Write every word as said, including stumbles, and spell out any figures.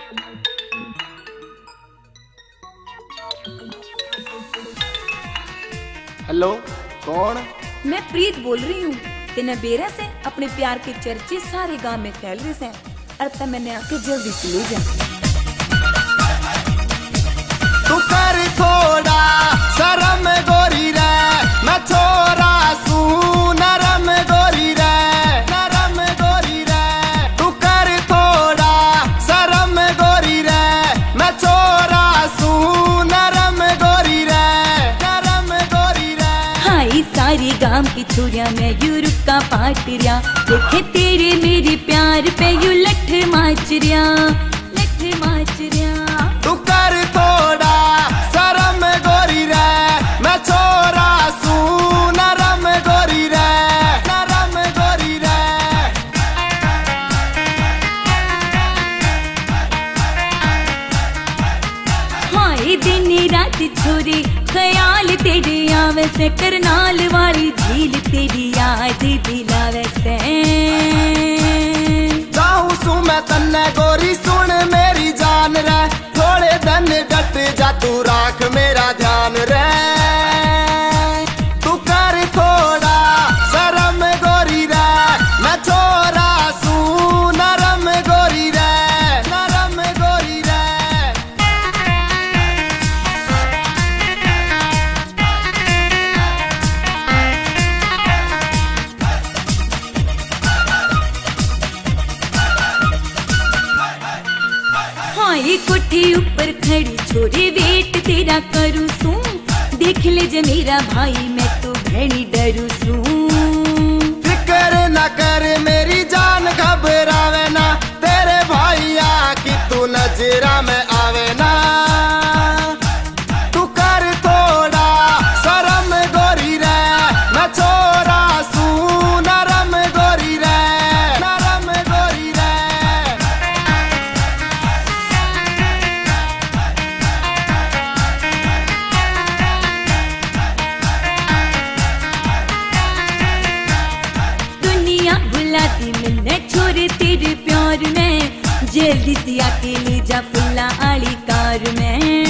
Hello, कौन? मैं प्रीत बोल रही हूँ। तेने बेरा से अपने प्यार के चर्चे सारे गांव में फैल रहे हैं। अरे मैंने आके जल्दी से ले जा। तू कर थोड़ा शर्म गोरी रे, मैं छोरा सू नरम गोरी रे, नरम गोरी रे। तू कर थोड़ा शर्म गोरी रे, मैं छोरा सू नरम गोरी रे, नरम गोरी रे। हाय सारी गांव की छोरिया मैं यूरोप का पाट रिया, देखे तेरे मेरे प्यार पे यू लठ माच रिया, लठ माच रिया। तू कर थोड़ा शर्म गोरी रे, मैं छोरा सू नरम गोरी रे, नरम गोरी रे। हाय दिन रात छोरी ख्याल तेरे आवे से, करनाल वाली झील तेरी याद दिलावे से। जाऊं सू मैं तन्ने गोरी सुन मेरी जान रे, थोड़े दिन डट जा तू राख मेरा ध्यान रे। तू कर थोड़ा शर्म गोरी रे, मैं छोरा सू नरम गोरी रे, नरम गोरी रे। हाय कोठी ऊपर खड़ी छोरी वेट तेरा करूँ सू, देख ले जे मेरा भाई मैं तो भैनी डरू सू। फिक्र न कर मेरी जान घबरावे ना, तेरे भाईया की तू नजरा में आवे ना। तू कर थोड़ा शर्म गोरी रे, मैं छोरा सू नरम गोरी रे, नरम गोरी रे। दुनिया बुलाती मैंने छोरे तेरे प्यार में, जल्दी से आके ले जा फुल्ला आली कार में।